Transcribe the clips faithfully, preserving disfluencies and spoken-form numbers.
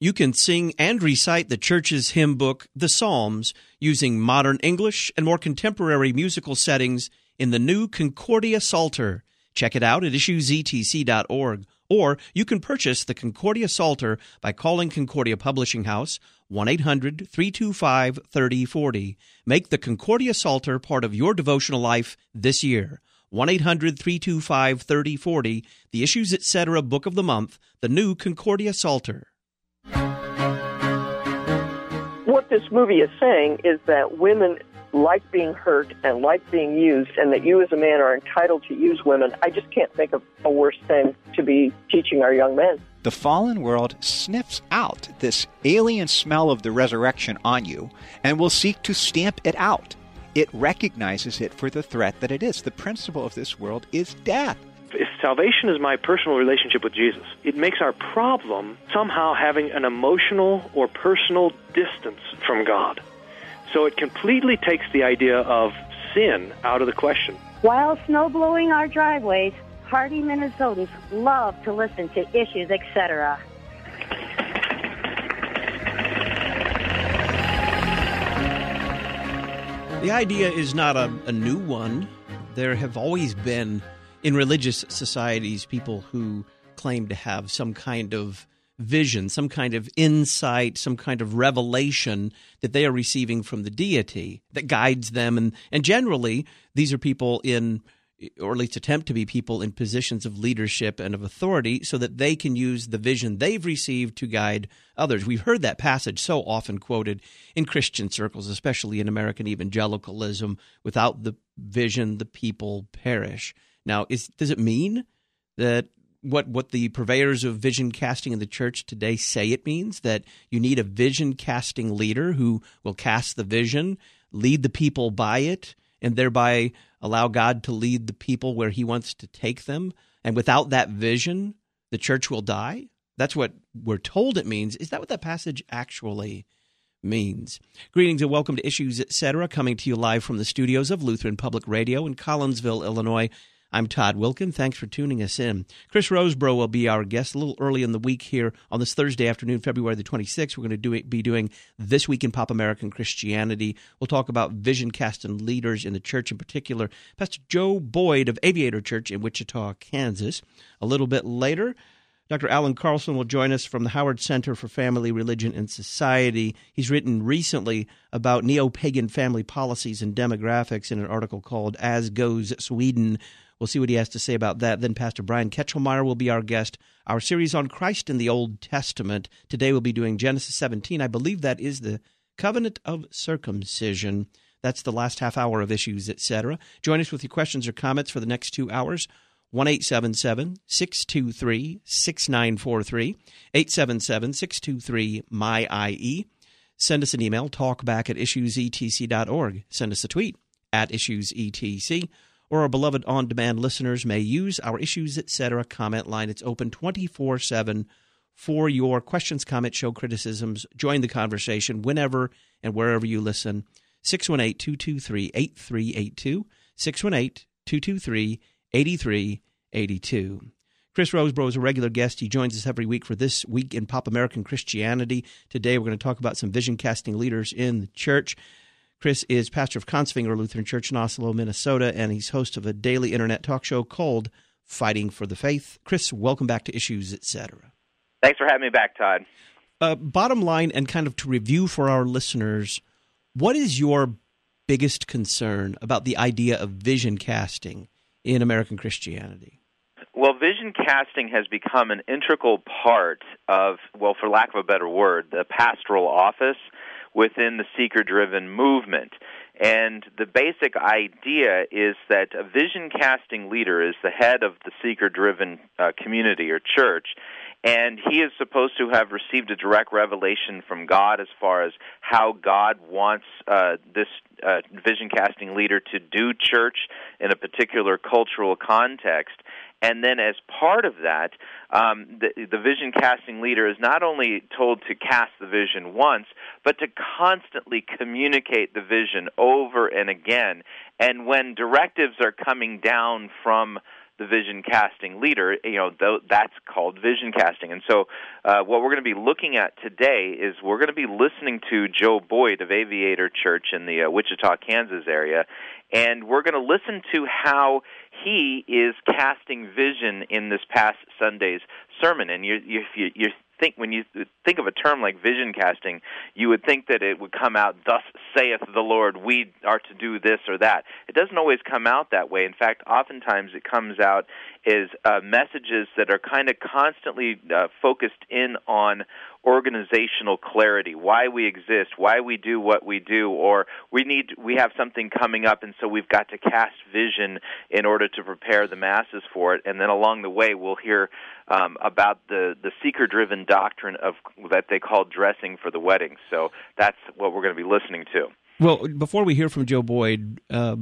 You can sing and recite the church's hymn book, the Psalms, using modern English and more contemporary musical settings in the new Concordia Psalter. Check it out at issues e t c dot org. Or you can purchase the Concordia Psalter by calling Concordia Publishing House, one eight hundred three two five three oh four oh. Make the Concordia Psalter part of your devotional life this year. one eight hundred three two five three oh four oh, the Issues Etc. Book of the Month, the new Concordia Psalter. What this movie is saying is that women like being hurt and like being used, and that you as a man are entitled to use women. I just can't think of a worse thing to be teaching our young men. The fallen world sniffs out this alien smell of the resurrection on you and will seek to stamp it out. It recognizes it for the threat that it is. The principle of this world is death. If salvation is my personal relationship with Jesus, it makes our problem somehow having an emotional or personal distance from God. So it completely takes the idea of sin out of the question. While snow blowing our driveways, hardy Minnesotans love to listen to Issues Etc. The idea is not a, a new one. There have always been, in religious societies, people who claim to have some kind of vision, some kind of insight, some kind of revelation that they are receiving from the deity that guides them. And, and generally, these are people in, or at least attempt to be people in positions of leadership and of authority so that they can use the vision they've received to guide others. We've heard that passage so often quoted in Christian circles, especially in American evangelicalism: without the vision, the people perish. Now, is, does it mean that what what the purveyors of vision casting in the church today say it means, that you need a vision casting leader who will cast the vision, lead the people by it, and thereby allow God to lead the people where he wants to take them? And without that vision, the church will die? That's what we're told it means. Is that what that passage actually means? Greetings and welcome to Issues Etc., coming to you live from the studios of Lutheran Public Radio in Collinsville, Illinois. I'm Todd Wilkin. Thanks for tuning us in. Chris Rosebrough will be our guest a little early in the week here on this Thursday afternoon, February the twenty-sixth. We're going to do it, be doing This Week in Pop American Christianity. We'll talk about vision casting leaders in the church, in particular Pastor Joe Boyd of Aviator Church in Wichita, Kansas. A little bit later, Doctor Alan Carlson will join us from the Howard Center for Family, Religion, and Society. He's written recently about neo-pagan family policies and demographics in an article called As Goes Sweden. We'll see what he has to say about that. Then Pastor Brian Ketchelmeyer will be our guest. Our series on Christ in the Old Testament. Today we'll be doing Genesis seventeen. I believe that is the covenant of circumcision. That's the last half hour of Issues, et cetera. Join us with your questions or comments for the next two hours. one eight seven seven, six two three, six nine four three, eight seven seven, six two three, M Y I E. Send us an email, talkback at issues e t c dot org. Send us a tweet at issuesetc. Or our beloved on-demand listeners may use our Issues Etc. comment line. It's open twenty-four seven for your questions, comments, show criticisms. Join the conversation whenever and wherever you listen. six one eight, two two three, eight three eight two, six one eight, two two three, eight three eight two. Chris Rosebrough is a regular guest. He joins us every week for This Week in Pop American Christianity. Today we're going to talk about some vision-casting leaders in the church. Chris is pastor of Consfinger Lutheran Church in Oslo, Minnesota, and he's host of a daily internet talk show called Fighting for the Faith. Chris, welcome back to Issues, et cetera. Thanks for having me back, Todd. Uh, bottom line, and kind of to review for our listeners, what is your biggest concern about the idea of vision casting in American Christianity? Well, vision casting has become an integral part of, well, for lack of a better word, the pastoral office within the seeker-driven movement. And the basic idea is that a vision-casting leader is the head of the seeker-driven uh, community or church, and he is supposed to have received a direct revelation from God as far as how God wants uh, this uh, vision-casting leader to do church in a particular cultural context. And then as part of that, um, the, the vision-casting leader is not only told to cast the vision once, but to constantly communicate the vision over and again. And when directives are coming down from the the vision casting leader, you know, th- that's called vision casting. And so uh, what we're going to be looking at today is we're going to be listening to Joe Boyd of Aviator Church in the uh, Wichita, Kansas area, and we're going to listen to how he is casting vision in this past Sunday's sermon. And you, you, you, you think when you think of a term like vision casting, you would think that it would come out, "Thus saith the Lord, we are to do this or that." It doesn't always come out that way. In fact, oftentimes it comes out as uh, messages that are kind of constantly uh, focused in on organizational clarity, why we exist, why we do what we do, or we need we have something coming up, and so we've got to cast vision in order to prepare the masses for it. And then along the way, we'll hear um, about the the seeker-driven doctrine of that they call dressing for the wedding. So that's what we're going to be listening to. Well, before we hear from Joe Boyd, uh,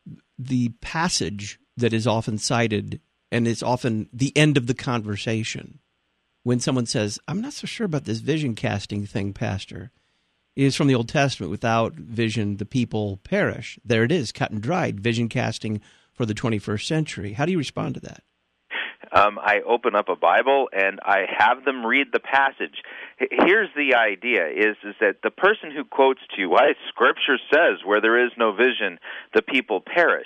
the passage that is often cited, and it's often the end of the conversation, when someone says, "I'm not so sure about this vision casting thing, Pastor," is from the Old Testament. Without vision, the people perish. There it is, cut and dried, vision casting for the twenty-first century. How do you respond to that? Um, I open up a Bible and I have them read the passage. Here's the idea, is, is that the person who quotes to you, "Why, Scripture says where there is no vision, the people perish."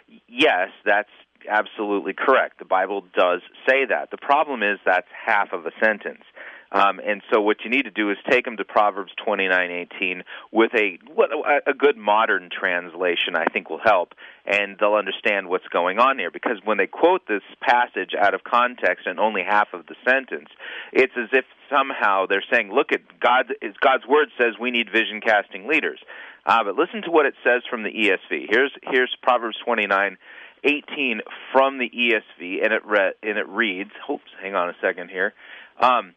Yes, that's absolutely correct. The Bible does say that. The problem is that's half of a sentence. Um, and so what you need to do is take them to Proverbs twenty-nine eighteen with a what, a good modern translation, I think will help, and they'll understand what's going on here. Because when they quote this passage out of context and only half of the sentence, it's as if somehow they're saying, look, at God, God's Word says we need vision-casting leaders. Uh, but listen to what it says from the E S V. Here's, here's Proverbs twenty-nine eighteen from the E S V, and it, re- and it reads, oops, hang on a second here, um,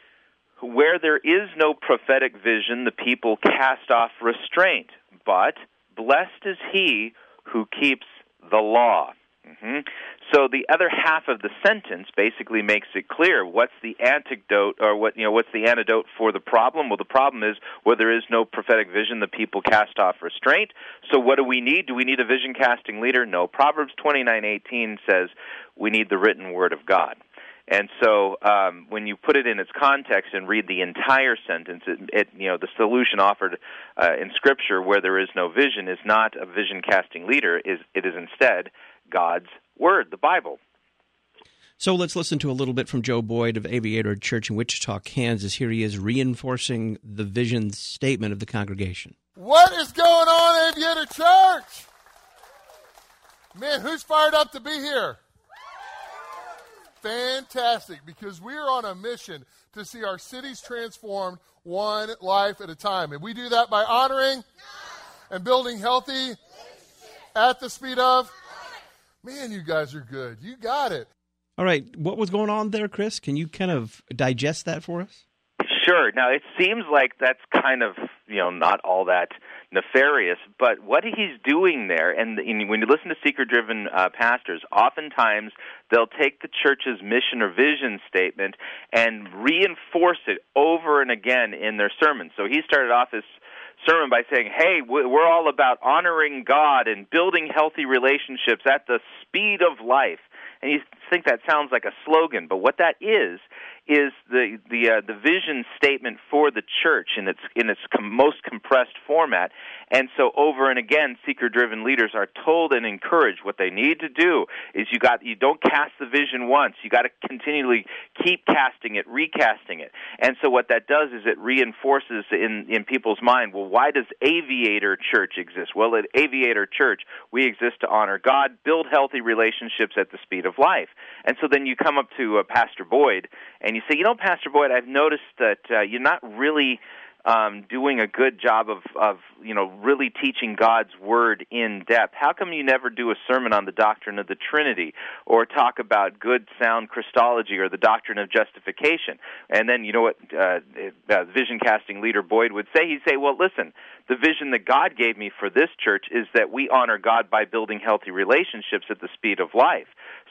"Where there is no prophetic vision, the people cast off restraint, but blessed is he who keeps the law." Mm-hmm. So the other half of the sentence basically makes it clear what's the antidote, or what you know, what's the antidote for the problem? Well, the problem is where there is no prophetic vision, the people cast off restraint. So what do we need? Do we need a vision casting leader? No. Proverbs twenty-nine eighteen says we need the written word of God. And so um, when you put it in its context and read the entire sentence, it, it you know the solution offered uh, in Scripture where there is no vision is not a vision-casting leader. Is it is instead God's Word, the Bible. So let's listen to a little bit from Joe Boyd of Aviator Church in Wichita, Kansas. Here he is reinforcing the vision statement of the congregation. What is going on, Aviator Church? Man, who's fired up to be here? Fantastic, because we are on a mission to see our cities transformed one life at a time. And we do that by honoring and building healthy at the speed of. Man, you guys are good. You got it. All right. What was going on there, Chris? Can you kind of digest that for us? Sure. Now, it seems like that's kind of, you know, not all that nefarious, but what he's doing there, and, and when you listen to seeker-driven uh, pastors, oftentimes they'll take the church's mission or vision statement and reinforce it over and again in their sermons. So he started off his sermon by saying, hey, we're all about honoring God and building healthy relationships at the speed of life. And you think that sounds like a slogan, but what that is is the the uh, the vision statement for the church in its in its com- most compressed format. And so over and again, seeker-driven leaders are told and encouraged what they need to do is you got you don't cast the vision once. You got to continually keep casting it, recasting it. And so what that does is it reinforces in in people's mind, well, why does Aviator Church exist? Well, at Aviator Church, we exist to honor God, build healthy relationships at the speed of life. And so then you come up to uh, Pastor Boyd and you say, you know, Pastor Boyd, I've noticed that uh, you're not really um, doing a good job of, of, you know, really teaching God's Word in depth. How come you never do a sermon on the doctrine of the Trinity or talk about good, sound Christology or the doctrine of justification? And then, you know what uh, uh, vision-casting leader Boyd would say? He'd say, well, listen, the vision that God gave me for this church is that we honor God by building healthy relationships at the speed of life.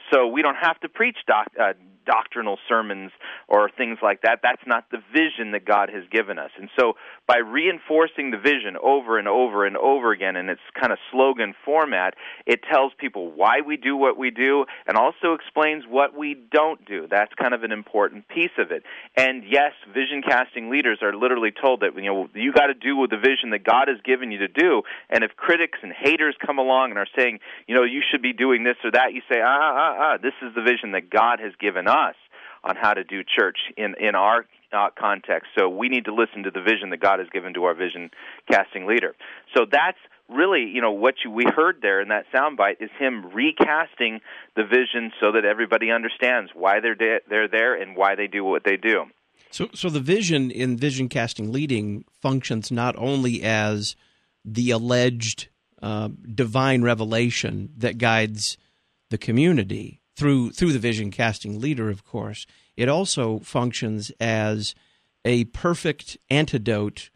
so we don't have to preach doc, uh, doctrinal sermons or things like that. That's not the vision that God has given us. And so by reinforcing the vision over and over and over again in its kind of slogan format, it tells people why we do what we do and also explains what we don't do. That's kind of an important piece of it. And yes, vision casting leaders are literally told that, you know, you got to do with the vision that God has given you to do. And if critics and haters come along and are saying, you know, you should be doing this or that, you say, ah, ah, ah, this is the vision that God has given us on how to do church in, in our uh, context. So we need to listen to the vision that God has given to our vision casting leader. So that's really, you know, what you, we heard there in that soundbite is him recasting the vision so that everybody understands why they're de- they're there and why they do what they do. So, so the vision in vision casting leading functions not only as the alleged uh, divine revelation that guides the community through through the vision casting leader, of course, it also functions as a perfect antidote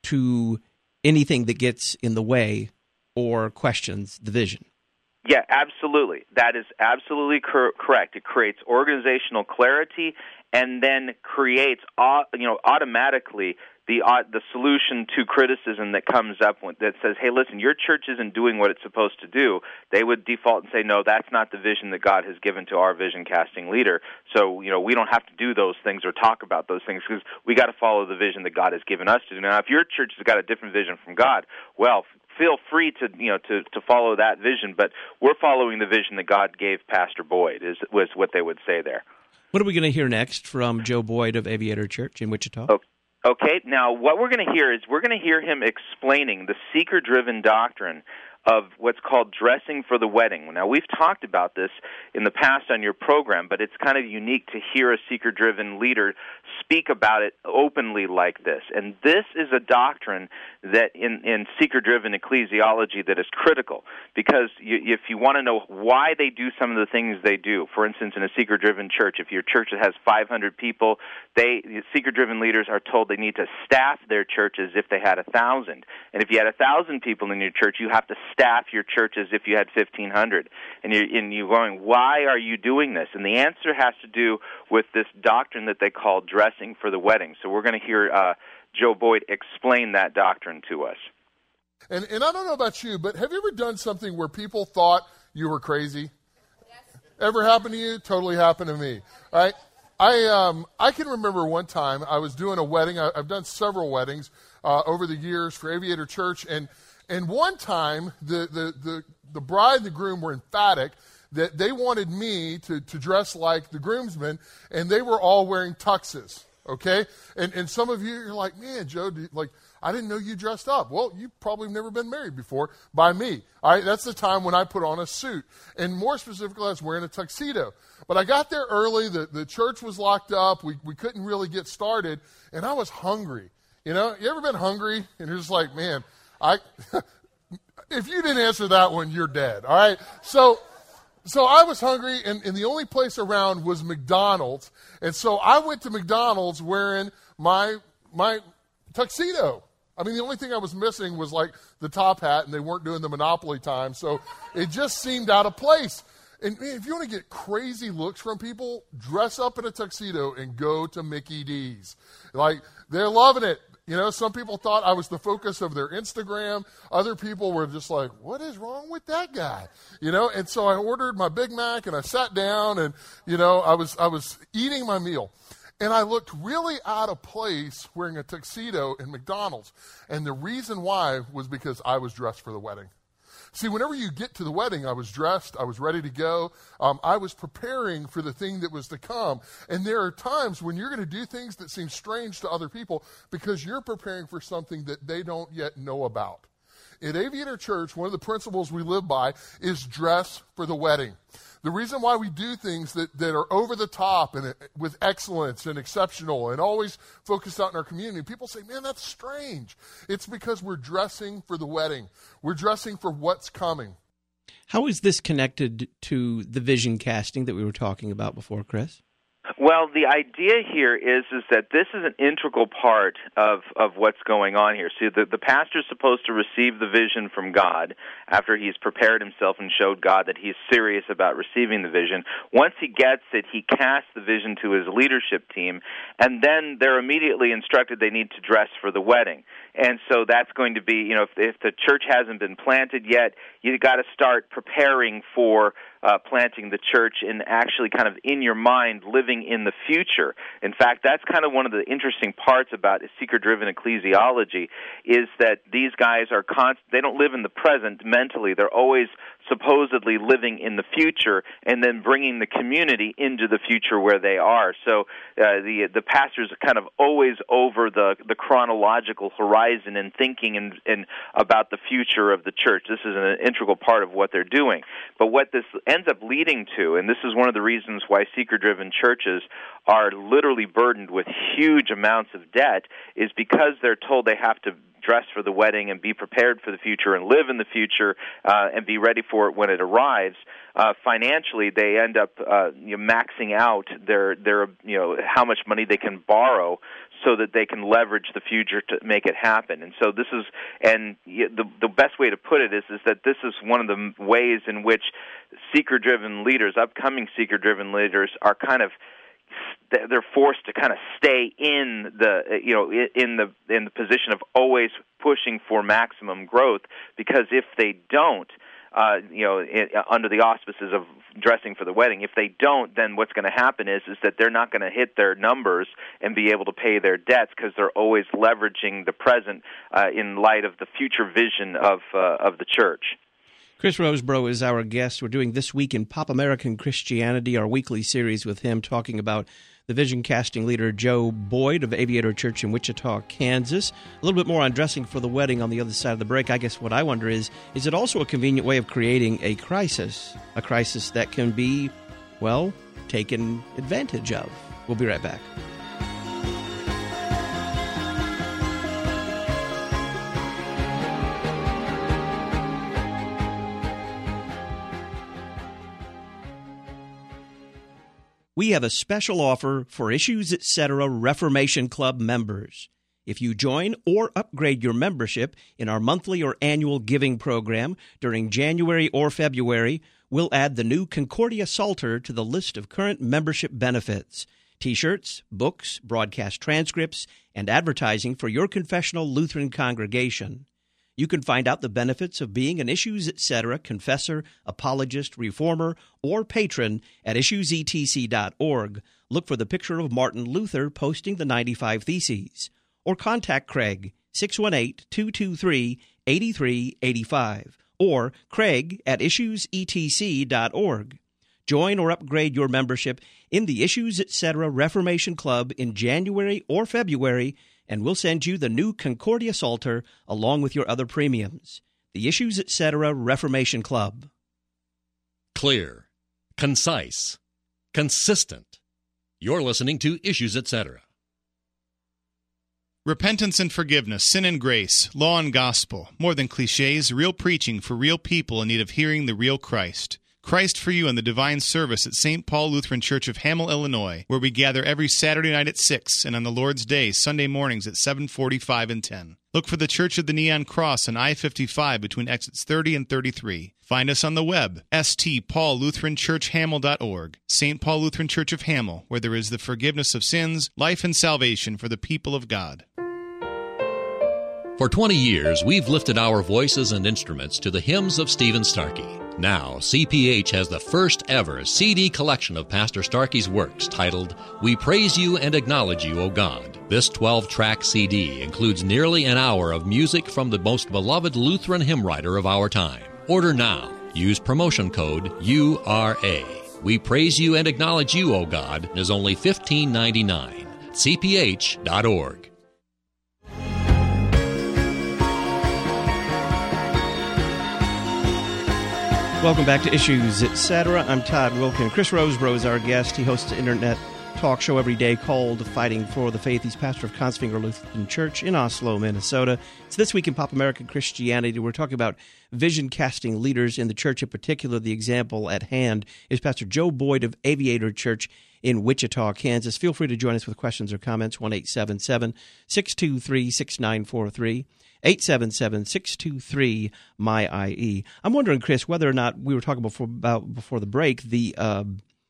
to anything that gets in the way or questions the vision. Yeah, absolutely. That is absolutely cor- correct. It creates organizational clarity and then creates, uh, you know, automatically the uh, the solution to criticism that comes up when, that says, hey, listen, your church isn't doing what it's supposed to do. They would default and say, no, that's not the vision that God has given to our vision casting leader. So, you know, we don't have to do those things or talk about those things because we got to follow the vision that God has given us to do. Now, if your church has got a different vision from God, well, feel free to, you know, to, to follow that vision, but we're following the vision that God gave Pastor Boyd, is was what they would say there. What are we going to hear next from Joe Boyd of Aviator Church in Wichita? Okay. Okay, now what we're going to hear is we're going to hear him explaining the seeker-driven doctrine of what's called dressing for the wedding. Now, we've talked about this in the past on your program, but it's kind of unique to hear a seeker-driven leader speak about it openly like this. And this is a doctrine that in, in seeker-driven ecclesiology that is critical, because you, if you want to know why they do some of the things they do, for instance, in a seeker-driven church, if your church has five hundred people, they seeker-driven leaders are told they need to staff their churches if they had one thousand. And if you had one thousand people in your church, you have to staff your church as if you had fifteen hundred. And you're, and you're going, why are you doing this? And the answer has to do with this doctrine that they call dressing for the wedding. So we're going to hear uh, Joe Boyd explain that doctrine to us. And, and I don't know about you, but have you ever done something where people thought you were crazy? Yes. Ever happened to you? Totally happened to me. All right? I um I can remember one time I was doing a wedding. I, I've done several weddings uh, over the years for Aviator Church, and And one time, the, the, the, the bride and the groom were emphatic that they wanted me to, to dress like the groomsmen, and they were all wearing tuxes, okay? And and some of you are like, man, Joe, do, like, I didn't know you dressed up. Well, you've probably never been married before by me. All right, that's the time when I put on a suit. And more specifically, I was wearing a tuxedo. But I got there early. The, the church was locked up. We, we couldn't really get started, and I was hungry. You know, you ever been hungry? And you're just like, man, I, if you didn't answer that one, you're dead, all right? So so I was hungry, and, and the only place around was McDonald's. And so I went to McDonald's wearing my my tuxedo. I mean, the only thing I was missing was, like, the top hat, and they weren't doing the Monopoly time. So it just seemed out of place. And, man, if you want to get crazy looks from people, dress up in a tuxedo and go to Mickey D's. Like, they're loving it. You know, some people thought I was the focus of their Instagram. Other people were just like, what is wrong with that guy? You know, and so I ordered my Big Mac, and I sat down, and, you know, I was I was eating my meal. And I looked really out of place wearing a tuxedo in McDonald's. And the reason why was because I was dressed for the wedding. See, whenever you get to the wedding, I was dressed, I was ready to go. Um, I was preparing for the thing that was to come. And there are times when you're going to do things that seem strange to other people because you're preparing for something that they don't yet know about. At Aviator Church, one of the principles we live by is dress for the wedding. The reason why we do things that, that are over the top and with excellence and exceptional and always focused out in our community, people say, man, that's strange. It's because we're dressing for the wedding. We're dressing for what's coming. How is this connected to the vision casting that we were talking about before, Chris? Well, the idea here is is that this is an integral part of, of what's going on here. See, the, the pastor is supposed to receive the vision from God after he's prepared himself and showed God that he's serious about receiving the vision. Once he gets it, he casts the vision to his leadership team, and then they're immediately instructed they need to dress for the wedding. And so that's going to be, you know, if, if the church hasn't been planted yet, you've got to start preparing for uh, planting the church and actually kind of in your mind living in the future. In fact, that's kind of one of the interesting parts about seeker-driven ecclesiology is that these guys are const- they don't live in the present mentally. They're always supposedly living in the future and then bringing the community into the future where they are. So uh, the the pastors are kind of always over the, the chronological horizon and thinking and, and about the future of the church. This is an integral part of what they're doing. But what this ends up leading to, and this is one of the reasons why seeker-driven churches are literally burdened with huge amounts of debt, is because they're told they have to dress for the wedding and be prepared for the future and live in the future uh, and be ready for it when it arrives. Uh, financially, they end up uh, you know, maxing out their their you know how much money they can borrow so that they can leverage the future to make it happen. And so this is, and the the best way to put it is is that this is one of the ways in which seeker-driven leaders, upcoming seeker-driven leaders, are kind of they're forced to kind of stay in the you know in the in the position of always pushing for maximum growth, because if they don't, uh, you know, it, under the auspices of dressing for the wedding, if they don't, then what's going to happen is is that they're not going to hit their numbers and be able to pay their debts because they're always leveraging the present uh, in light of the future vision of uh, of the church. Chris Rosebrough is our guest. We're doing This Week in Pop American Christianity, our weekly series with him, talking about the vision-casting leader Joe Boyd of Aviator Church in Wichita, Kansas. A little bit more on dressing for the wedding on the other side of the break. I guess what I wonder is, is it also a convenient way of creating a crisis, a crisis that can be, well, taken advantage of? We'll be right back. We have a special offer for Issues Etc. Reformation Club members. If you join or upgrade your membership in our monthly or annual giving program during January or February, we'll add the new Concordia Psalter to the list of current membership benefits: T-shirts, books, broadcast transcripts, and advertising for your confessional Lutheran congregation. You can find out the benefits of being an Issues Etc. confessor, apologist, reformer, or patron at issues e t c dot org. Look for the picture of Martin Luther posting the ninety-five Theses. Or contact Craig, six one eight, two two three, eight three eight five, or Craig at issues e t c dot org. Join or upgrade your membership in the Issues Etc. Reformation Club in January or February, and we'll send you the new Concordia Psalter along with your other premiums. The Issues Etc. Reformation Club. Clear, concise, consistent. You're listening to Issues Etc. Repentance and forgiveness, sin and grace, law and gospel. More than cliches, real preaching for real people in need of hearing the real Christ. Christ for You in the Divine Service at Saint Paul Lutheran Church of Hamel, Illinois, where we gather every Saturday night at six and on the Lord's Day, Sunday mornings at seven forty-five and ten. Look for the Church of the Neon Cross on I fifty-five between exits thirty and thirty-three. Find us on the web, s t paul lutheran church hamel dot org. Saint Paul Lutheran Church of Hamel, where there is the forgiveness of sins, life, and salvation for the people of God. For twenty years, we've lifted our voices and instruments to the hymns of Stephen Starkey. Now, C P H has the first ever C D collection of Pastor Starkey's works titled, We Praise You and Acknowledge You, O God. This twelve-track C D includes nearly an hour of music from the most beloved Lutheran hymn writer of our time. Order now. Use promotion code U R A. We Praise You and Acknowledge You, O God is only fifteen ninety-nine. c p h dot org. Welcome back to Issues Etc. I'm Todd Wilkin. Chris Rosebrough is our guest. He hosts the Internet talk show every day called Fighting for the Faith. He's pastor of Kongsvinger Lutheran Church in Oslo, Minnesota. It's This Week in Pop American Christianity. We're talking about vision-casting leaders in the church. In particular, the example at hand is Pastor Joe Boyd of Aviator Church in Wichita, Kansas. Feel free to join us with questions or comments, one eight seven seven, six two three, six nine four three, eight seven seven, six two three, M Y I E. I'm wondering, Chris, whether or not we were talking before, about before the break, the uh,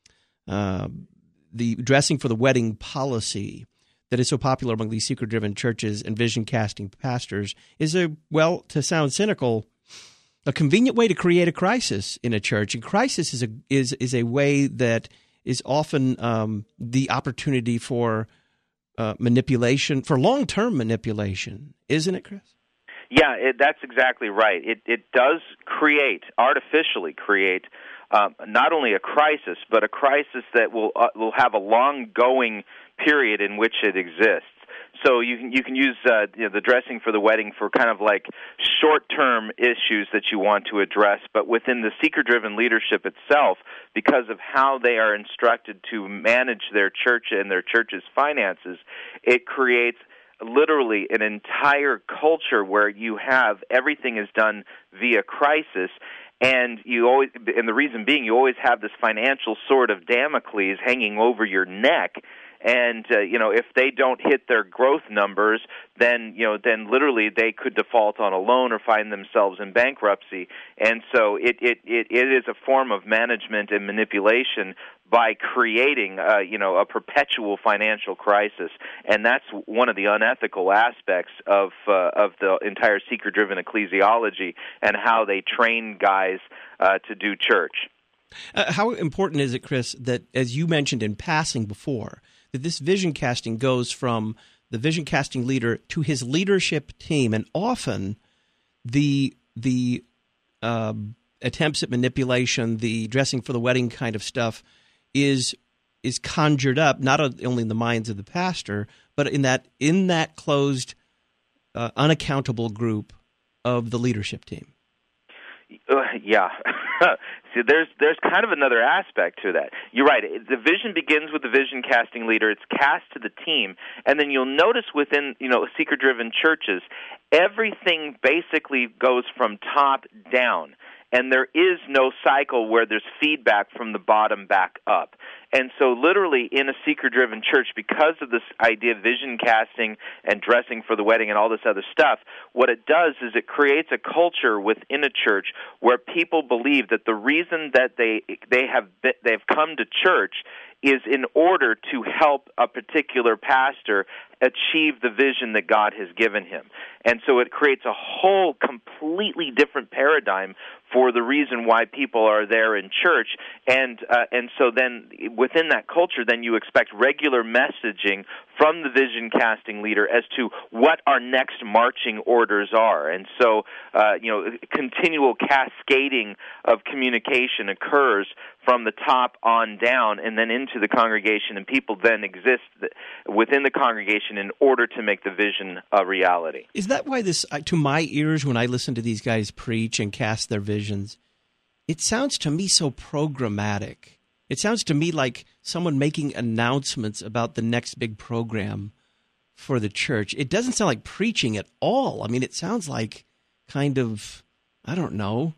uh, the dressing for the wedding policy that is so popular among these seeker-driven churches and vision-casting pastors is a, well, to sound cynical, a convenient way to create a crisis in a church. And crisis is a is is a way that is often um, the opportunity for uh, manipulation, for long-term manipulation, isn't it, Chris? Yeah, it, that's exactly right. It it does create, artificially create, um, not only a crisis, but a crisis that will uh, will have a long-going period in which it exists. So you can you can use uh, you know, the dressing for the wedding for kind of like short-term issues that you want to address, but within the seeker-driven leadership itself, because of how they are instructed to manage their church and their church's finances, it creates literally an entire culture where you have everything is done via crisis. And you always, and the reason being, you always have this financial sword of Damocles hanging over your neck. And uh, you know, if they don't hit their growth numbers, then you know, then literally they could default on a loan or find themselves in bankruptcy. And so it it it, it is a form of management and manipulation by creating uh, you know, a perpetual financial crisis. And that's one of the unethical aspects of uh, of the entire seeker-driven ecclesiology and how they train guys uh, to do church. Uh, how important is it, Chris, that, as you mentioned in passing before, that this vision casting goes from the vision casting leader to his leadership team, and often the the uh, attempts at manipulation, the dressing for the wedding kind of stuff, is is conjured up not only in the minds of the pastor, but in that in that closed, uh, unaccountable group of the leadership team. Uh, yeah. See, there's there's kind of another aspect to that. You're right. The vision begins with the vision casting leader. It's cast to the team, and then you'll notice within, you know, seeker-driven churches, everything basically goes from top down. And there is no cycle where there's feedback from the bottom back up. And so literally in a seeker-driven church, because of this idea of vision casting and dressing for the wedding and all this other stuff, what it does is it creates a culture within a church where people believe that the reason that they they have been, they've come to church is in order to help a particular pastor achieve the vision that God has given him. And so it creates a whole completely different paradigm for the reason why people are there in church. And uh, and so then within that culture, then you expect regular messaging from the vision casting leader as to what our next marching orders are. And so, uh, you know, continual cascading of communication occurs from the top on down and then into the congregation, and people then exist within the congregation in order to make the vision a reality. Is that why this, to my ears, when I listen to these guys preach and cast their visions, it sounds to me so programmatic. It sounds to me like someone making announcements about the next big program for the church. It doesn't sound like preaching at all. I mean, it sounds like kind of, I don't know,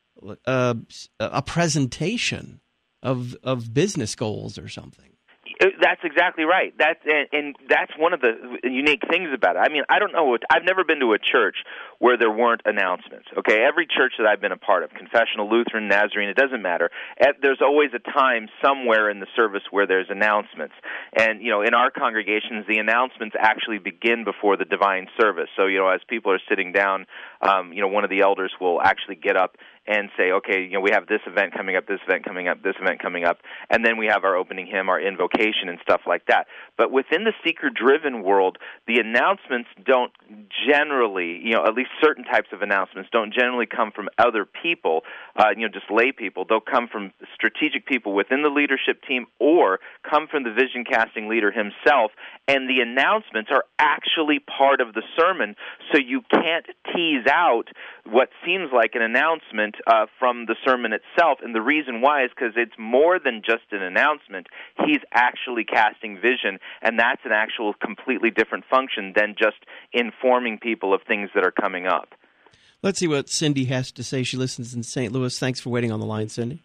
uh, a presentation of of business goals or something. That's exactly right. That's and, and that's one of the unique things about it. I mean, I don't know. I've never been to a church where there weren't announcements. Okay, every church that I've been a part of, confessional, Lutheran, Nazarene, it doesn't matter. There's always a time somewhere in the service where there's announcements. And you know, in our congregations, the announcements actually begin before the divine service. So you know, as people are sitting down, um, you know, one of the elders will actually get up and say, okay, you know, we have this event coming up, this event coming up, this event coming up, and then we have our opening hymn, our invocation, and stuff like that. But within the seeker-driven world, the announcements don't generally, you know, at least certain types of announcements don't generally come from other people, uh, you know, just lay people. They'll come from strategic people within the leadership team or come from the vision-casting leader himself, and the announcements are actually part of the sermon, so you can't tease out what seems like an announcement different uh, from the sermon itself, and the reason why is because it's more than just an announcement. He's actually casting vision, and that's an actual completely different function than just informing people of things that are coming up. Let's see what Cindy has to say. She listens in Saint Louis. Thanks for waiting on the line, Cindy.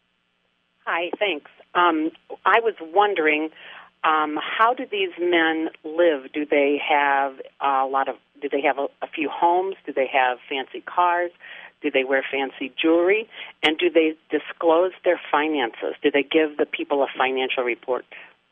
Hi, thanks. Um, I was wondering, um, how do these men live? Do they have a lot of? Do they have a, a few homes? Do they have fancy cars? Do they wear fancy jewelry? And do they disclose their finances? Do they give the people a financial report?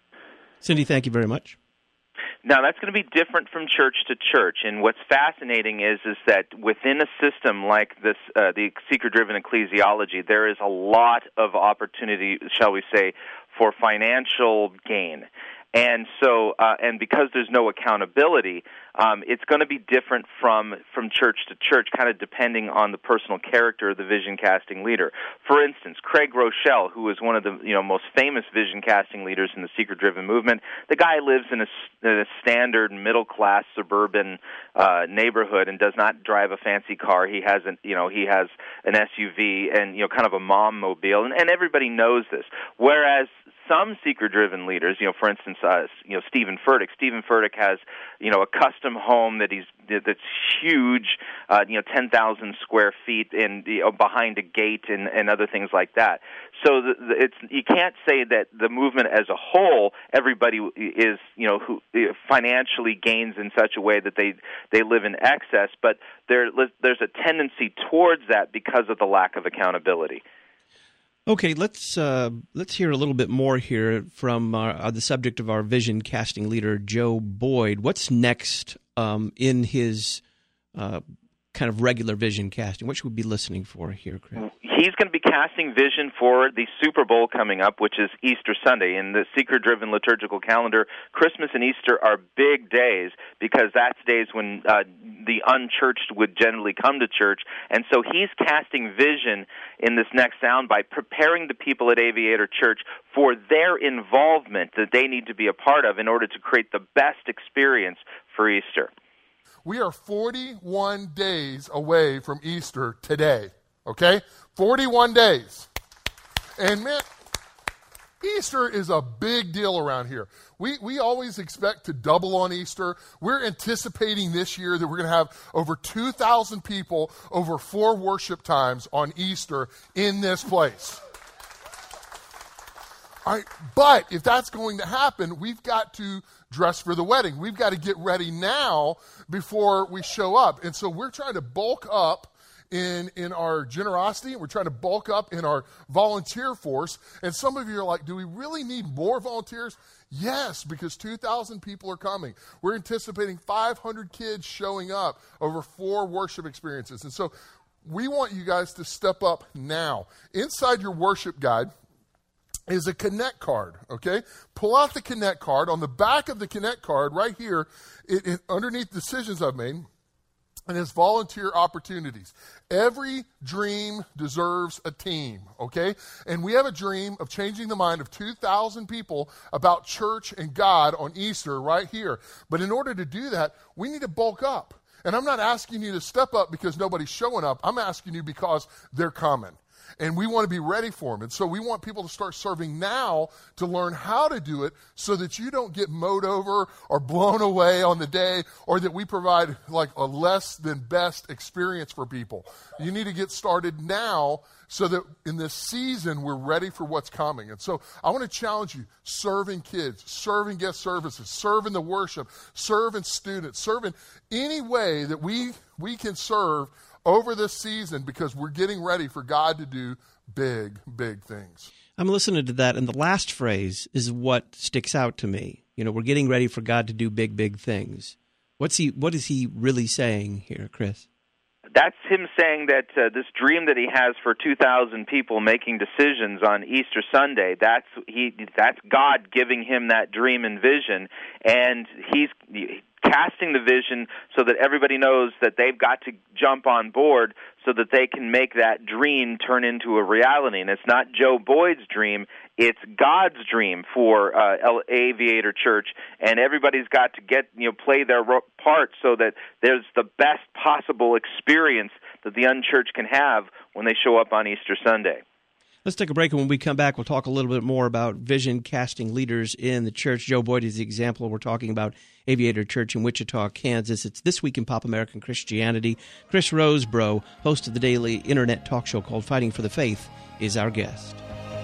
Cindy, thank you very much. Now, that's going to be different from church to church, and what's fascinating is is that within a system like this, uh, the seeker-driven ecclesiology, there is a lot of opportunity, shall we say, for financial gain. And so, uh, and because there's no accountability, um, it's going to be different from from church to church, kind of depending on the personal character of the vision casting leader. For instance, Craig Rochelle, who is one of the you know most famous vision casting leaders in the seeker-driven movement, the guy lives in a, in a standard middle-class suburban uh, neighborhood and does not drive a fancy car. He has an you know he has an S U V and you know kind of a mom mobile, and, and everybody knows this. Whereas some seeker-driven leaders, you know, for instance, uh, you know, Stephen Furtick. Stephen Furtick has, you know, a custom home that he's that's huge, uh, you know, ten thousand square feet, and you know, behind a gate and, and other things like that. So the, the, it's you can't say that the movement as a whole, everybody is, you know, who financially gains in such a way that they they live in excess, but there there's a tendency towards that because of the lack of accountability. Okay, let's uh, let's hear a little bit more here from uh, the subject of our vision casting leader, Joe Boyd. What's next um, in his uh, kind of regular vision casting? What should we be listening for here, Chris? He's going to be casting vision for the Super Bowl coming up, which is Easter Sunday. In the seeker-driven liturgical calendar, Christmas and Easter are big days because that's days when uh, the unchurched would generally come to church. And so he's casting vision in this next sound by preparing the people at Aviator Church for their involvement that they need to be a part of in order to create the best experience for Easter. We are forty-one days away from Easter today, okay? forty-one days. And man, Easter is a big deal around here. We we always expect to double on Easter. We're anticipating this year that we're going to have over two thousand people over four worship times on Easter in this place. All right, but if that's going to happen, we've got to dress for the wedding. We've got to get ready now before we show up. And so we're trying to bulk up in, in our generosity. We're trying to bulk up in our volunteer force. And some of you are like, do we really need more volunteers? Yes, because two thousand people are coming. We're anticipating five hundred kids showing up over four worship experiences. And so we want you guys to step up now. Inside your worship guide is a Connect card, okay? Pull out the Connect card. On the back of the Connect card, right here, it, it, underneath decisions I've made, and it's volunteer opportunities. Every dream deserves a team, okay? And we have a dream of changing the mind of two thousand people about church and God on Easter right here. But in order to do that, we need to bulk up. And I'm not asking you to step up because nobody's showing up. I'm asking you because they're coming. And we want to be ready for them. And so we want people to start serving now to learn how to do it so that you don't get mowed over or blown away on the day, or that we provide like a less than best experience for people. You need to get started now so that in this season we're ready for what's coming. And so I want to challenge you, serving kids, serving guest services, serving the worship, serving students, serving any way that we we can serve over this season, because we're getting ready for God to do big, big things. I'm listening to that, and the last phrase is what sticks out to me. You know, we're getting ready for God to do big, big things. What's he? What is he really saying here, Chris? That's him saying that uh, this dream that he has for two thousand people making decisions on Easter Sunday, that's he. That's God giving him that dream and vision, and he's casting the vision so that everybody knows that they've got to jump on board so that they can make that dream turn into a reality. And it's not Joe Boyd's dream, it's God's dream for uh, Aviator Church, and everybody's got to get, you know, play their part so that there's the best possible experience that the unchurched can have when they show up on Easter Sunday. Let's take a break, and when we come back, we'll talk a little bit more about vision-casting leaders in the church. Joe Boyd is the example. We're talking about Aviator Church in Wichita, Kansas. It's This Week in Pop American Christianity. Chris Rosebrough, host of the daily internet talk show called Fighting for the Faith, is our guest.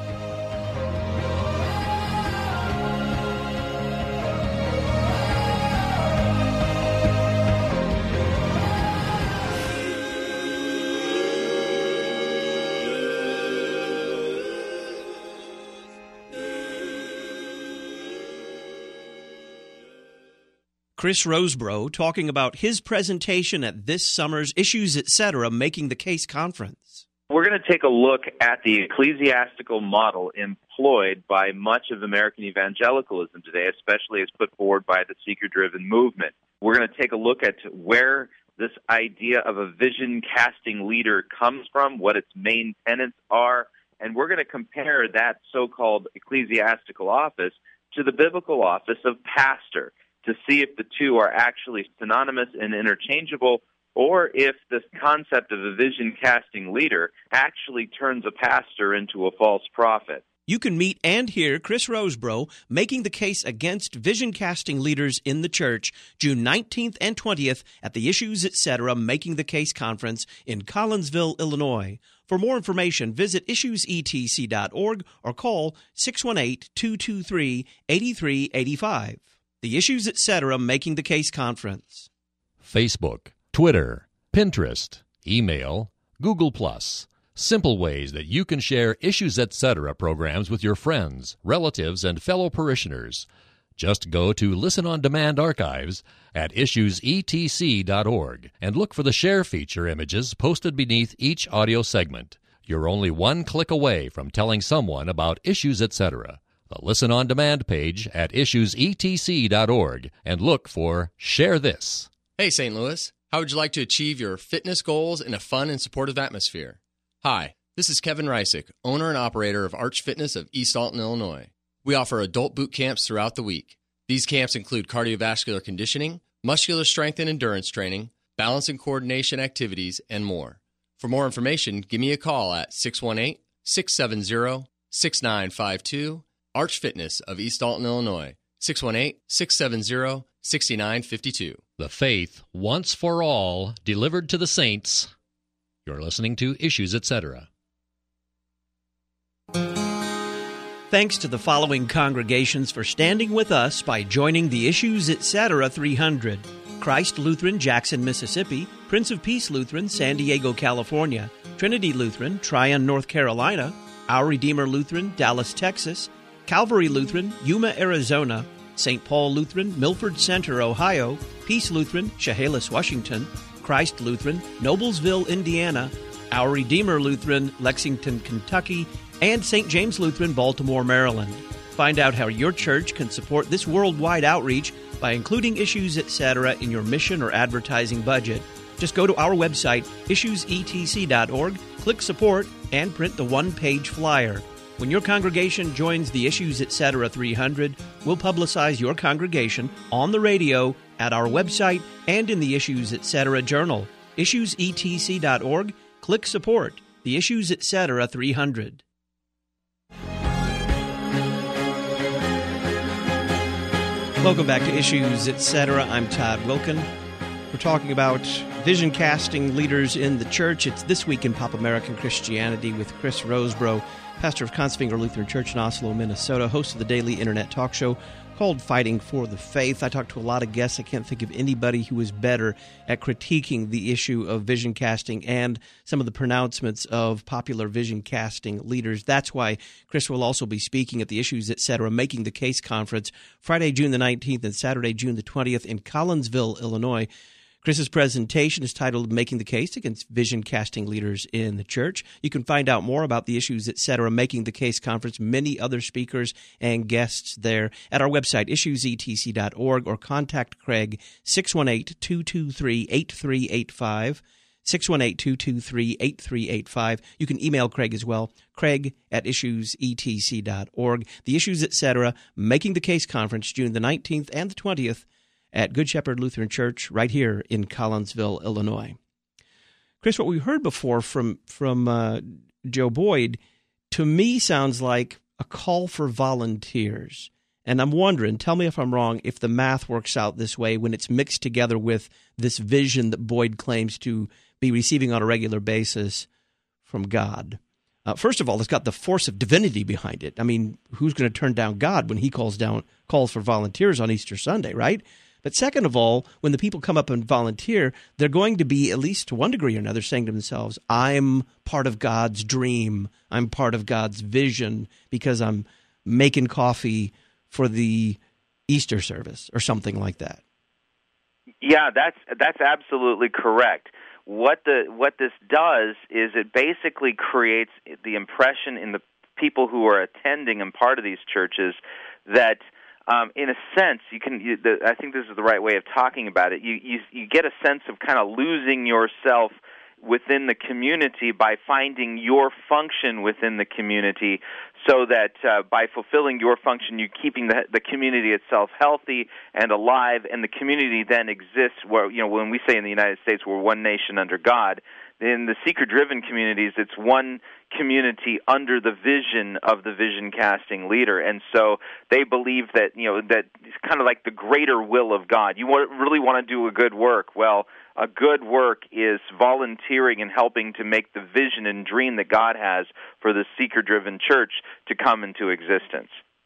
Chris Rosebrough talking about his presentation at this summer's Issues Etc. Making the Case conference. We're going to take a look at the ecclesiastical model employed by much of American evangelicalism today, especially as put forward by the seeker-driven movement. We're going to take a look at where this idea of a vision-casting leader comes from, what its main tenets are, and we're going to compare that so-called ecclesiastical office to the biblical office of pastor, to see if the two are actually synonymous and interchangeable, or if this concept of a vision-casting leader actually turns a pastor into a false prophet. You can meet and hear Chris Rosebrough making the case against vision-casting leaders in the church June nineteenth and twentieth at the Issues Etc. Making the Case conference in Collinsville, Illinois. For more information, visit issues e t c dot org or call six one eight, two two three, eight three eight five. The Issues Etc. Making the Case conference. Facebook, Twitter, Pinterest, email, Google Plus. Simple ways that you can share Issues Etc. programs with your friends, relatives, and fellow parishioners. Just go to Listen on Demand archives at issues e t c dot org and look for the share feature images posted beneath each audio segment. You're only one click away from telling someone about Issues Etc. The Listen on Demand page at issues e t c dot org and look for Share This. Hey, Saint Louis. How would you like to achieve your fitness goals in a fun and supportive atmosphere? Hi, this is Kevin Reisick, owner and operator of Arch Fitness of East Alton, Illinois. We offer adult boot camps throughout the week. These camps include cardiovascular conditioning, muscular strength and endurance training, balance and coordination activities, and more. For more information, give me a call at six one eight, six seven zero, six nine five two. Arch Fitness of East Alton, Illinois, six one eight, six seven zero, six nine five two. The faith, once for all, delivered to the saints. You're listening to Issues Etc. Thanks to the following congregations for standing with us by joining the Issues Etc. three hundred. Christ Lutheran, Jackson, Mississippi. Prince of Peace Lutheran, San Diego, California. Trinity Lutheran, Tryon, North Carolina. Our Redeemer Lutheran, Dallas, Texas. Calvary Lutheran, Yuma, Arizona. Saint Paul Lutheran, Milford Center, Ohio. Peace Lutheran, Chehalis, Washington. Christ Lutheran, Noblesville, Indiana. Our Redeemer Lutheran, Lexington, Kentucky. And Saint James Lutheran, Baltimore, Maryland. Find out how your church can support this worldwide outreach by including Issues Etc. in your mission or advertising budget. Just go to our website, issues e t c dot org, click Support, and print the one-page flyer. When your congregation joins the Issues Etc. three hundred, we'll publicize your congregation on the radio, at our website, and in the Issues Etc. journal. issues e t c dot org, click Support, the Issues Etc. three hundred. Welcome back to Issues Etc. I'm Todd Wilkin. We're talking about vision casting leaders in the church. It's This Week in Pop American Christianity with Chris Rosebrough, pastor of Kongsvinger Lutheran Church in Oslo, Minnesota, host of the daily internet talk show called Fighting for the Faith. I talked to a lot of guests. I can't think of anybody who is better at critiquing the issue of vision casting and some of the pronouncements of popular vision casting leaders. That's why Chris will also be speaking at the Issues Etc. Making the Case conference Friday, June the nineteenth and Saturday, June the twentieth in Collinsville, Illinois. Chris's presentation is titled Making the Case Against Vision Casting Leaders in the Church. You can find out more about the Issues, et cetera, Making the Case Conference, many other speakers and guests there at our website, issues e t c dot org, or contact Craig, six one eight, two two three, eight three eight five, six one eight, two two three, eight three eight five. You can email Craig as well, Craig at issues e t c dot org. The Issues, et cetera, Making the Case Conference, June the nineteenth and the twentieth, at Good Shepherd Lutheran Church right here in Collinsville, Illinois. Chris, what we heard before from from uh, Joe Boyd, to me sounds like a call for volunteers. And I'm wondering, tell me if I'm wrong, if the math works out this way when it's mixed together with this vision that Boyd claims to be receiving on a regular basis from God. Uh, first of all, it's got the force of divinity behind it. I mean, who's going to turn down God when he calls down calls for volunteers on Easter Sunday, right? But second of all, when the people come up and volunteer, they're going to be, at least to one degree or another, saying to themselves, I'm part of God's dream. I'm part of God's vision because I'm making coffee for the Easter service or something like that. Yeah, that's that's absolutely correct. What the what this does is it basically creates the impression in the people who are attending and part of these churches that Um, in a sense, you can. You, the, I think this is the right way of talking about it. You, you you get a sense of kind of losing yourself within the community by finding your function within the community, so that uh, by fulfilling your function, you're keeping the, the community itself healthy and alive, and the community then exists. Where, you know, when we say in the United States we're one nation under God, in the seeker-driven communities, it's one community under the vision of the vision-casting leader, and so they believe that, you know, that it's kind of like the greater will of God. You want, really want to do a good work. Well, a good work is volunteering and helping to make the vision and dream that God has for the seeker-driven church to come into existence.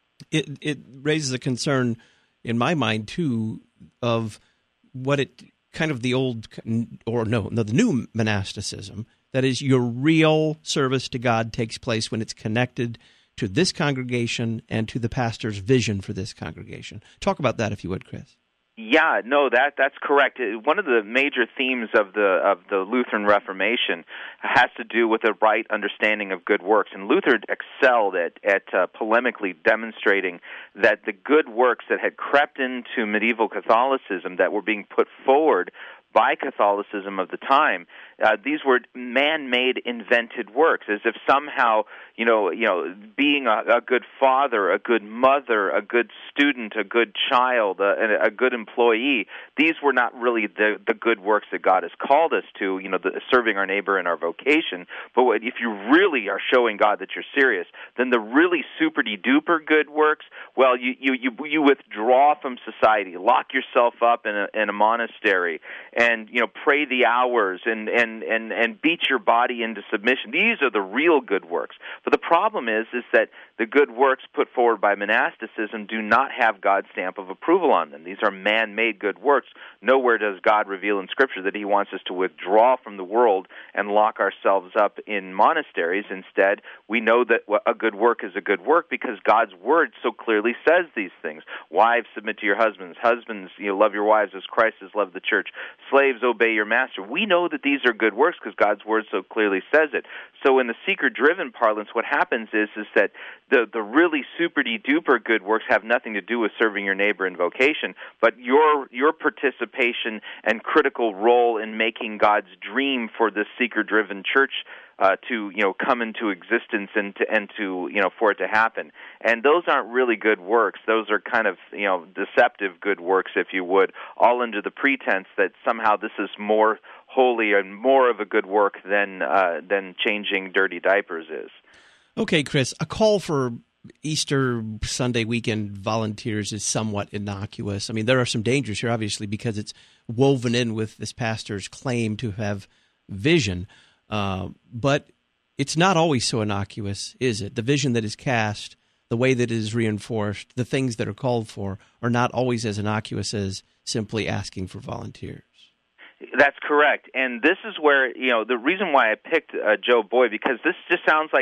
It it raises a concern in my mind too of what it kind of the old or no no the new monasticism. That is, your real service to God takes place when it's connected to this congregation and to the pastor's vision for this congregation. Talk about that, if you would, Chris. Yeah, no, that that's correct. One of the major themes of the of the Lutheran Reformation has to do with a right understanding of good works, and Luther excelled at at uh, polemically demonstrating that the good works that had crept into medieval Catholicism that were being put forward by Catholicism of the time, uh, these were man-made, invented works, as if somehow, you know, you know, being a, a good father, a good mother, a good student, a good child, a, a good employee, these were not really the, the good works that God has called us to, you know, the, serving our neighbor in our vocation. But what, if you really are showing God that you're serious, then the really super-de-duper good works, well, you, you, you, you withdraw from society, lock yourself up in a, in a monastery, and And, you know, pray the hours and, and, and, and beat your body into submission. These are the real good works. But the problem is, is that the good works put forward by monasticism do not have God's stamp of approval on them. These are man-made good works. Nowhere does God reveal in Scripture that He wants us to withdraw from the world and lock ourselves up in monasteries. Instead, we know that a good work is a good work because God's Word so clearly says these things. Wives, submit to your husbands. Husbands, you know, love your wives as Christ has loved the church. Slaves, obey your master. We know that these are good works because God's Word so clearly says it. So in the seeker-driven parlance, what happens is is that the, the really super-de-duper good works have nothing to do with serving your neighbor in vocation, but your your participation and critical role in making God's dream for this seeker-driven church Uh, to you know come into existence and to and to you know for it to happen. And those aren't really good works. Those are kind of you know deceptive good works, if you would, all under the pretense that somehow this is more holy and more of a good work than uh, than changing dirty diapers is. Okay, Chris, a call for Easter Sunday weekend volunteers is somewhat innocuous. I mean, there are some dangers here, obviously, because it's woven in with this pastor's claim to have vision. Uh, but it's not always so innocuous, is it? The vision that is cast, the way that it is reinforced, the things that are called for are not always as innocuous as simply asking for volunteers. That's correct. And this is where, you know, the reason why I picked uh, Joe Boyd, because this just sounds like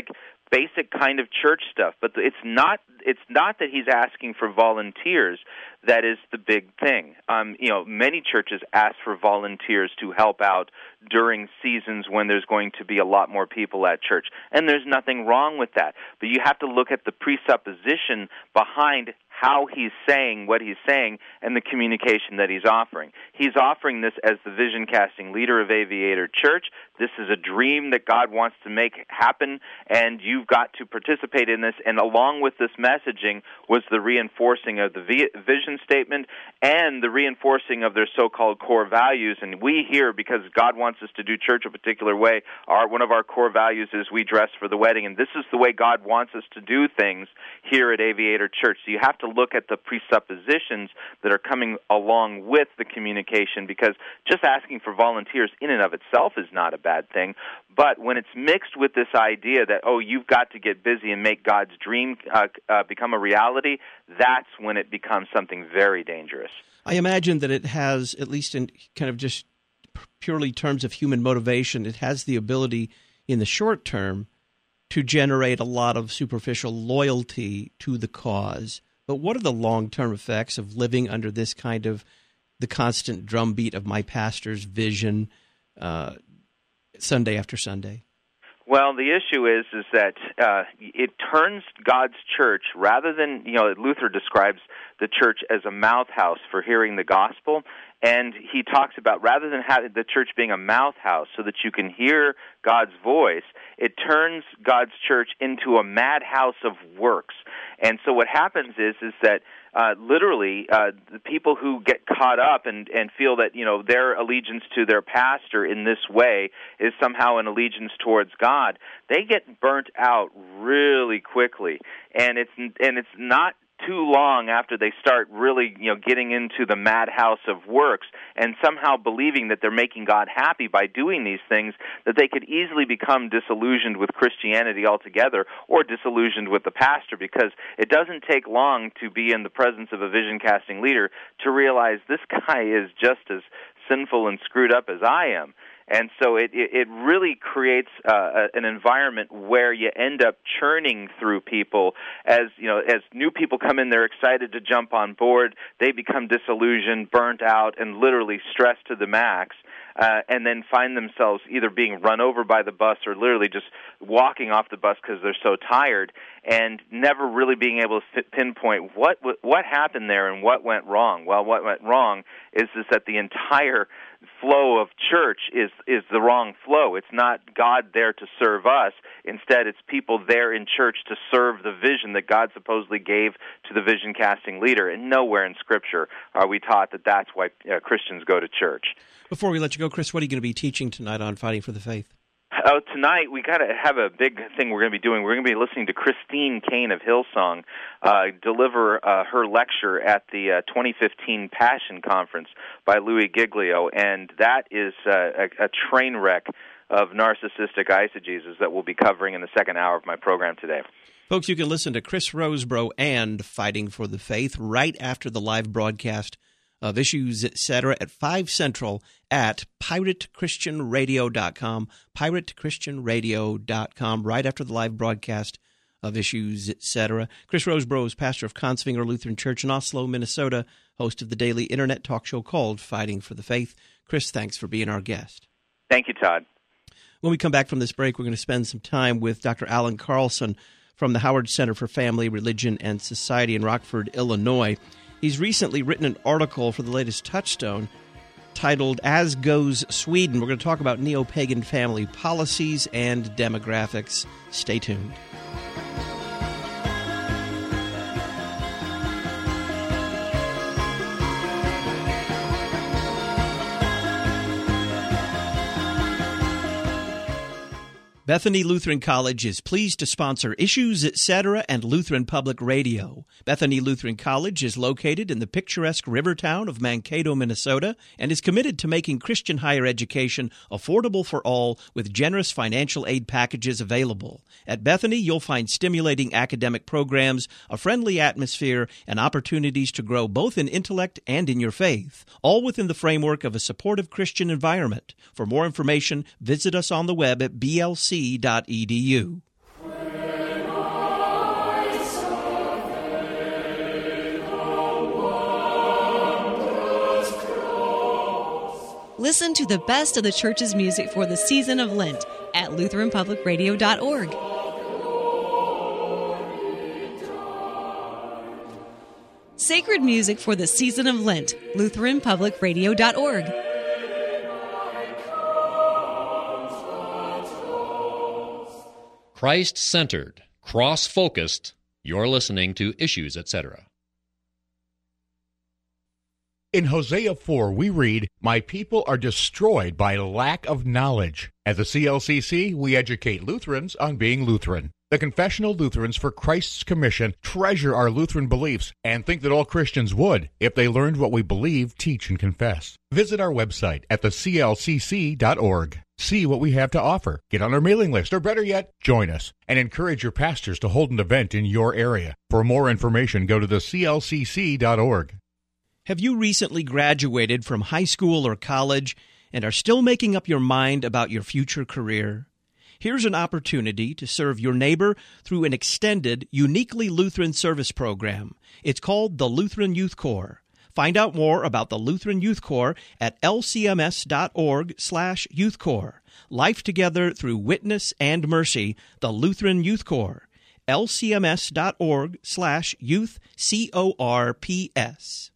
basic kind of church stuff. But it's not it's not that he's asking for volunteers that is the big thing. Um, you know, many churches ask for volunteers to help out during seasons when there's going to be a lot more people at church. And there's nothing wrong with that. But you have to look at the presupposition behind how he's saying what he's saying and the communication that he's offering. He's offering this as the vision-casting leader of Aviator Church. This is a dream that God wants to make happen, and you've got to participate in this. And along with this messaging was the reinforcing of the vision statement and the reinforcing of their so-called core values. And we here, because God wants us to do church a particular way, our, one of our core values is we dress for the wedding. And this is the way God wants us to do things here at Aviator Church. So you have to look at the presuppositions that are coming along with the communication, because just asking for volunteers in and of itself is not a bad thing. But when it's mixed with this idea that, oh, you've got to get busy and make God's dream uh, uh, become a reality, that's when it becomes something very dangerous. I imagine that it has, at least in kind of just purely terms of human motivation, it has the ability in the short term to generate a lot of superficial loyalty to the cause. But what are the long-term effects of living under this kind of the constant drumbeat of my pastor's vision uh, Sunday after Sunday? Well, the issue is is that uh, it turns God's church, rather than, you know, Luther describes the church as a mouth house for hearing the gospel, and he talks about rather than having the church being a mouth house so that you can hear God's voice, it turns God's church into a madhouse of works. And so what happens is is that uh, literally uh, the people who get caught up and, and feel that, you know, their allegiance to their pastor in this way is somehow an allegiance towards God, they get burnt out really quickly. And it's and it's not too long after they start really, you know, getting into the madhouse of works and somehow believing that they're making God happy by doing these things, that they could easily become disillusioned with Christianity altogether or disillusioned with the pastor, because it doesn't take long to be in the presence of a vision-casting leader to realize this guy is just as sinful and screwed up as I am. And so it, it really creates uh, an environment where you end up churning through people. As you know, as new people come in, they're excited to jump on board. They become disillusioned, burnt out, and literally stressed to the max, uh, and then find themselves either being run over by the bus or literally just walking off the bus because they're so tired, and never really being able to pinpoint what what happened there and what went wrong. Well, what went wrong is, is that the entire flow of church is is the wrong flow. It's not God there to serve us. Instead, it's people there in church to serve the vision that God supposedly gave to the vision-casting leader. And nowhere in Scripture are we taught that that's why uh, Christians go to church. Before we let you go, Chris, what are you going to be teaching tonight on Fighting for the Faith? Oh, tonight we got to have a big thing we're going to be doing. We're going to be listening to Christine Kane of Hillsong uh, deliver uh, her lecture at the uh, twenty fifteen Passion Conference by Louis Giglio, and that is uh, a, a train wreck of narcissistic eisegesis that we'll be covering in the second hour of my program today. Folks, you can listen to Chris Rosebrough and Fighting for the Faith right after the live broadcast of Issues, et cetera, at five Central at pirate christian radio dot com, pirate christian radio dot com, right after the live broadcast of Issues, et cetera. Chris Rosebrough is pastor of Kongsvinger Lutheran Church in Oslo, Minnesota, host of the daily internet talk show called Fighting for the Faith. Chris, thanks for being our guest. Thank you, Todd. When we come back from this break, we're going to spend some time with Doctor Alan Carlson from the Howard Center for Family, Religion, and Society in Rockford, Illinois. He's recently written an article for the latest Touchstone titled As Goes Sweden. We're going to talk about neo-pagan family policies and demographics. Stay tuned. Bethany Lutheran College is pleased to sponsor Issues, et cetera, and Lutheran Public Radio. Bethany Lutheran College is located in the picturesque river town of Mankato, Minnesota, and is committed to making Christian higher education affordable for all with generous financial aid packages available. At Bethany, you'll find stimulating academic programs, a friendly atmosphere, and opportunities to grow both in intellect and in your faith, all within the framework of a supportive Christian environment. For more information, visit us on the web at b l c dot e d u. Listen to the best of the church's music for the season of Lent at Lutheran Public Radio dot org. Sacred music for the season of Lent, Lutheran Public Radio dot org. Christ-centered, cross-focused. You're listening to Issues, et cetera. In Hosea four, we read, "My people are destroyed by lack of knowledge." At the C L C C, we educate Lutherans on being Lutheran. The Confessional Lutherans for Christ's Commission treasure our Lutheran beliefs and think that all Christians would if they learned what we believe, teach, and confess. Visit our website at the C L C C dot org. See what we have to offer. Get on our mailing list, or better yet, join us, and encourage your pastors to hold an event in your area. For more information, go to the C L C C dot org. Have you recently graduated from high school or college and are still making up your mind about your future career? Here's an opportunity to serve your neighbor through an extended, uniquely Lutheran service program. It's called the Lutheran Youth Corps. Find out more about the Lutheran Youth Corps at L C M S dot org slash youth corps. Life together through witness and mercy, the Lutheran Youth Corps. L C M S dot org slash youth C O R P S.